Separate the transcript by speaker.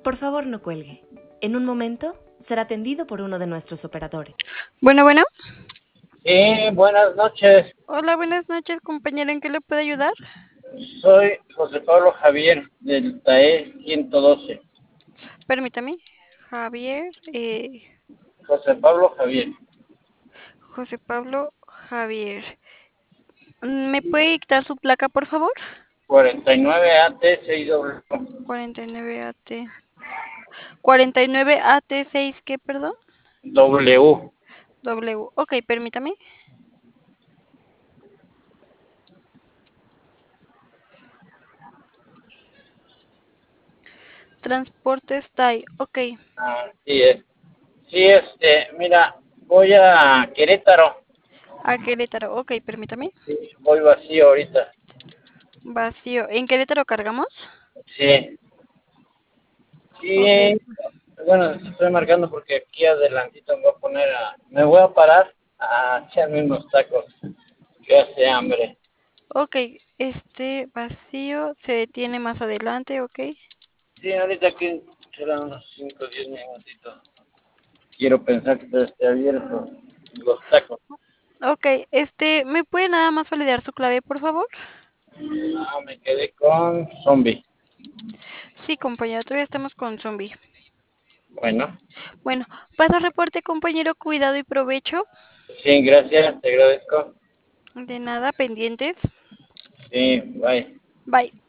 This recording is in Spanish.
Speaker 1: Por favor, no cuelgue. En un momento será atendido por uno de nuestros operadores.
Speaker 2: Bueno, bueno.
Speaker 3: Sí, buenas noches.
Speaker 2: Hola, buenas noches, compañera. ¿En qué le puedo ayudar?
Speaker 3: Soy José Pablo Javier del TAE 112.
Speaker 2: Permítame. Javier,
Speaker 3: José Pablo Javier.
Speaker 2: José Pablo Javier. ¿Me puede dictar su placa, por favor?
Speaker 3: 49 AT 6
Speaker 2: 49 AT. 49 AT 6, ¿qué, perdón?
Speaker 3: W.
Speaker 2: W. Ok, permítame. Transportes TAI. Ok.
Speaker 3: Así es. Sí, mira, voy a Querétaro.
Speaker 2: A Querétaro. Ok, permítame.
Speaker 3: Sí, voy vacío ahorita.
Speaker 2: Vacío. ¿En Querétaro cargamos?
Speaker 3: Sí.
Speaker 2: Ok.
Speaker 3: Sí, bueno, estoy marcando porque aquí adelantito me voy a parar a echarme unos tacos, que hace hambre.
Speaker 2: Ok, este vacío se detiene más adelante, ok.
Speaker 3: Sí, ahorita aquí serán unos 5 o 10 minutitos. Quiero pensar que todo esté abierto, los tacos.
Speaker 2: Ok, ¿me puede nada más validar su clave, por favor?
Speaker 3: Me quedé con zombie.
Speaker 2: Sí, compañero, todavía estamos con zombie.
Speaker 3: Bueno,
Speaker 2: Bueno, paso reporte, compañero, cuidado y provecho.
Speaker 3: sí, gracias, te agradezco.
Speaker 2: De nada, pendientes.
Speaker 3: Sí, bye.
Speaker 2: Bye.